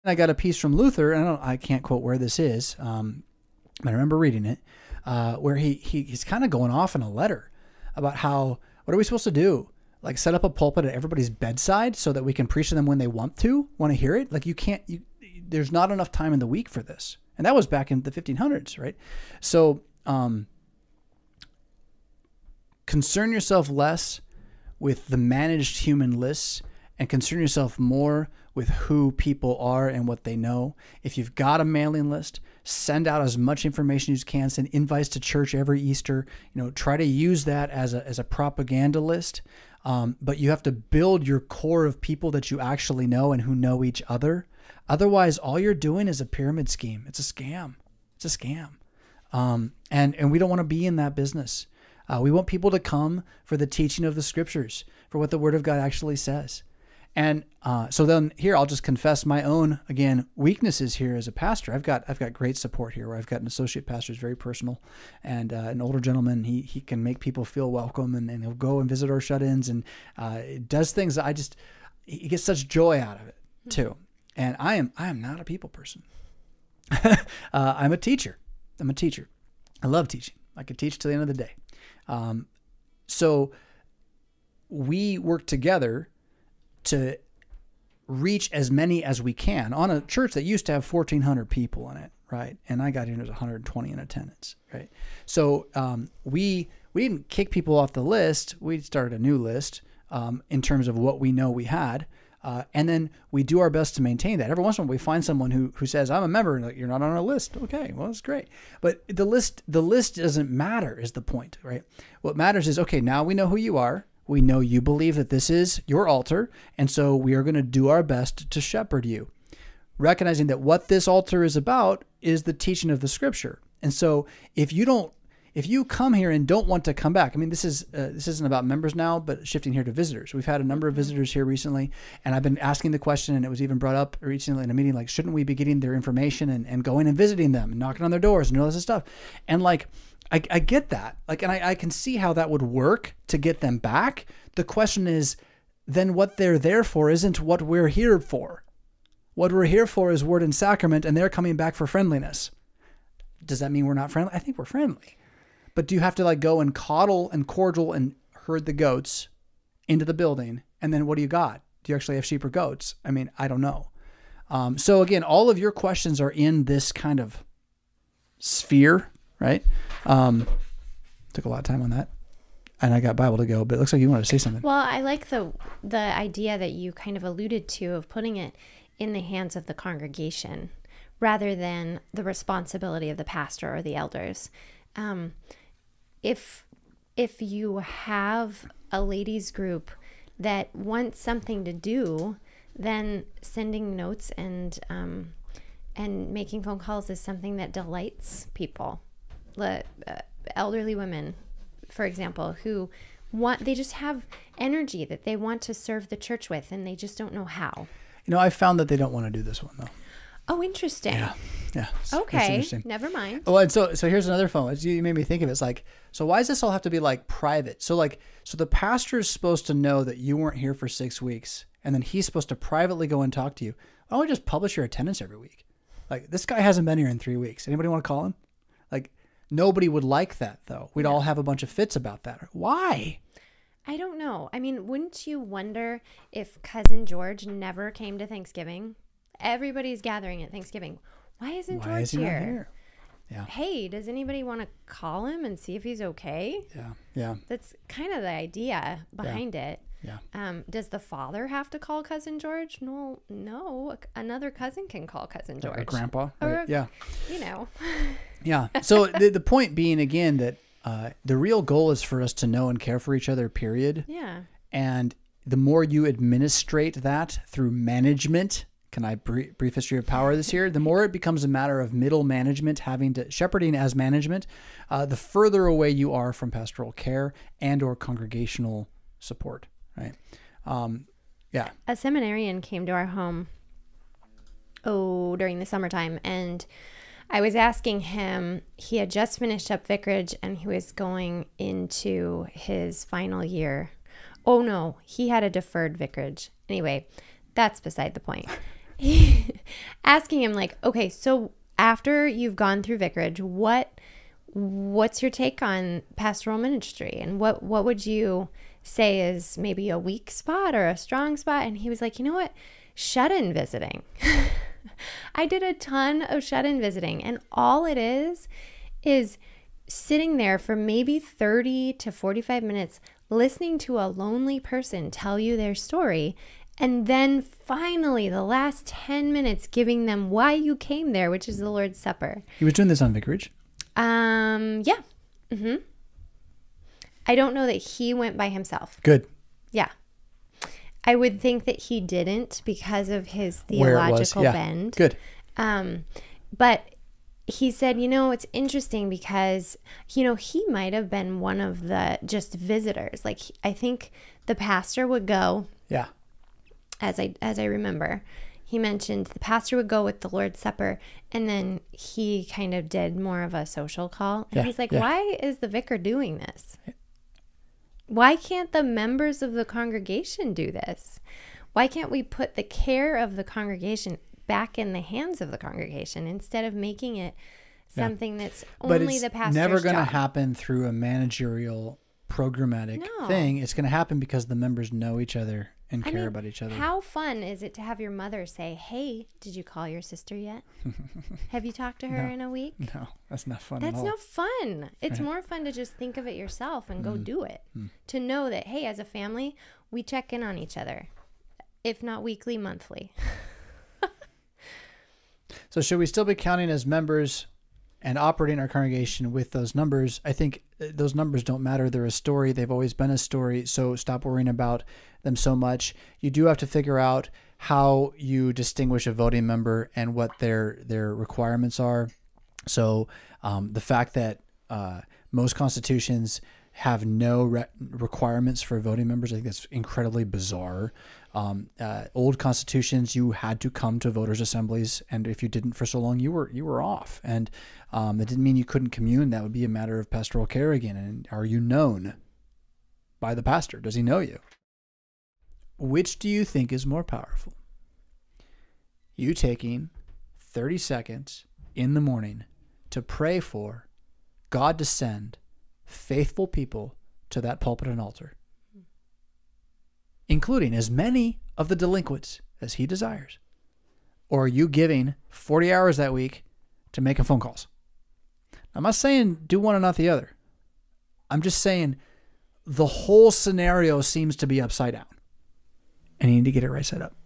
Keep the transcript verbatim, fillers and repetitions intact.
I got a piece from Luther, and I, don't, I can't quote where this is, um, but I remember reading it, uh, where he, he he's kind of going off in a letter about how, what are we supposed to do? Like set up a pulpit at everybody's bedside so that we can preach to them when they want to, want to hear it? Like you can't, you, there's not enough time in the week for this. And that was back in the fifteen hundreds, right? So um, concern yourself less with the managed human lists and concern yourself more with who people are and what they know. If you've got a mailing list, send out as much information as you can. Send invites to church every Easter. You know, try to use that as a as a propaganda list. Um, but you have to build your core of people that you actually know and who know each other. Otherwise, all you're doing is a pyramid scheme. It's a scam. It's a scam. Um, and and we don't want to be in that business. Uh, we want people to come for the teaching of the scriptures, for what the Word of God actually says. And uh, so then here, I'll just confess my own, again, weaknesses here as a pastor. I've got I've got great support here where I've got an associate pastor who's very personal and uh, an older gentleman. He he can make people feel welcome and, and he'll go and visit our shut-ins and uh, it does things that I just, he gets such joy out of it too. And I am I am not a people person. uh, I'm a teacher. I'm a teacher. I love teaching. I could teach till the end of the day. Um, so we work together to reach as many as we can on a church that used to have fourteen hundred people in it, right? And I got here and there's one hundred twenty in attendance, right? So um, we we didn't kick people off the list. We started a new list um, in terms of what we know we had. Uh, and then we do our best to maintain that. Every once in a while we find someone who who says, I'm a member, and like, you're not on our list. Okay, well, that's great. But the list the list doesn't matter is the point, right? What matters is, okay, now we know who you are. We know you believe that this is your altar, and so we are going to do our best to shepherd you, recognizing that what this altar is about is the teaching of the scripture. And so if you don't, if you come here and don't want to come back, I mean, this is uh, this isn't about members now, but shifting here to visitors. We've had a number of visitors here recently, and I've been asking the question, and it was even brought up recently in a meeting, like, shouldn't we be getting their information and, and going and visiting them and knocking on their doors and all this stuff? And like, I, I get that. Like, and I, I can see how that would work to get them back. The question is, then what they're there for isn't what we're here for. What we're here for is word and sacrament, and they're coming back for friendliness. Does that mean we're not friendly? I think we're friendly. But do you have to like go and coddle and cordial and herd the goats into the building? And then what do you got? Do you actually have sheep or goats? I mean, I don't know. Um, so again, all of your questions are in this kind of sphere, right? Um, took a lot of time on that. And I got Bible to go, but it looks like you wanted to say something. Well, I like the the idea that you kind of alluded to of putting it in the hands of the congregation rather than the responsibility of the pastor or the elders. Um, if if you have a ladies group that wants something to do, then sending notes and um, and making phone calls is something that delights people. Le, uh, elderly women, for example, who want, they just have energy that they want to serve the church with, and they just don't know how. You know, I found that they don't want to do this one though. Oh, interesting. Yeah. Yeah. It's, okay. it's Never mind. Oh, and so, so here's another phone. It's, you made me think of it. It's like, so why does this all have to be like private? So like, so the pastor is supposed to know that you weren't here for six weeks and then he's supposed to privately go and talk to you. Why don't we just publish your attendance every week? Like, this guy hasn't been here in three weeks. Anybody want to call him? Like, nobody would like that though. We'd Yeah. all have a bunch of fits about that. Why? I don't know. I mean, wouldn't you wonder if Cousin George never came to Thanksgiving? Everybody's gathering at Thanksgiving. Why isn't Why George is he here? not here? Yeah. Hey, does anybody want to call him and see if he's okay? Yeah. Yeah. That's kind of the idea behind it. Yeah. Um, does the father have to call Cousin George? No, no. Another cousin can call Cousin George. Or grandpa. Or Right? a- Yeah. You know. Yeah. So the, the point being, again, that uh, the real goal is for us to know and care for each other, period. Yeah. And the more you administrate that through management, can I brief, brief history of power this year? The more it becomes a matter of middle management, having to shepherding as management, uh, the further away you are from pastoral care and or congregational support, right? Um, yeah. A seminarian came to our home, oh, during the summertime, and I was asking him, he had just finished up vicarage and he was going into his final year. Oh no, he had a deferred vicarage. Anyway, that's beside the point. asking him like, okay, so after you've gone through vicarage, what what's your take on pastoral ministry, and what what would you say is maybe a weak spot or a strong spot? And he was like, you know what, shut-in visiting. I did a ton of shut-in visiting, and all it is is sitting there for maybe thirty to forty-five minutes listening to a lonely person tell you their story, and then finally the last ten minutes giving them why you came there, which is the Lord's Supper. He was doing this on vicarage? Um, yeah. Mm-hmm. I don't know that he went by himself. Good. Yeah. I would think that he didn't because of his Where it was. theological Yeah. bend. Good. Um, but he said, you know, it's interesting because, you know, he might have been one of the just visitors. Like, I think the pastor would go, Yeah. as I as I remember, he mentioned the pastor would go with the Lord's Supper, and then he kind of did more of a social call. And Yeah, he's like, yeah. why is the vicar doing this? Why can't the members of the congregation do this? Why can't we put the care of the congregation back in the hands of the congregation instead of making it something yeah. that's only but it's the pastor's never going to job? happen through a managerial programmatic No. thing. It's going to happen because the members know each other and I care mean, about each other. How fun is it to have your mother say, hey, did you call your sister yet? Have you talked to her No. in a week? No, that's not fun That's at all. no fun. It's Right. more fun to just think of it yourself and go Mm. do it. Mm. To know that, hey, as a family, we check in on each other, if not weekly, monthly. So should we still be counting as members and operating our congregation with those numbers? I think uh, those numbers don't matter. They're a story. They've always been a story. So stop worrying about them so much. You do have to figure out how you distinguish a voting member and what their their requirements are. So um, the fact that uh, most constitutions have no re- requirements for voting members, I think that's incredibly bizarre. Um, uh, old constitutions, you had to come to voters' assemblies, and if you didn't for so long, you were you were off. And um, that didn't mean you couldn't commune. That would be a matter of pastoral care again. And are you known by the pastor? Does he know you? Which do you think is more powerful? You taking thirty seconds in the morning to pray for God to send faithful people to that pulpit and altar, including as many of the delinquents as he desires? Or are you giving forty hours that week to making phone calls? I'm not saying do one and not the other. I'm just saying the whole scenario seems to be upside down, and you need to get it right set up.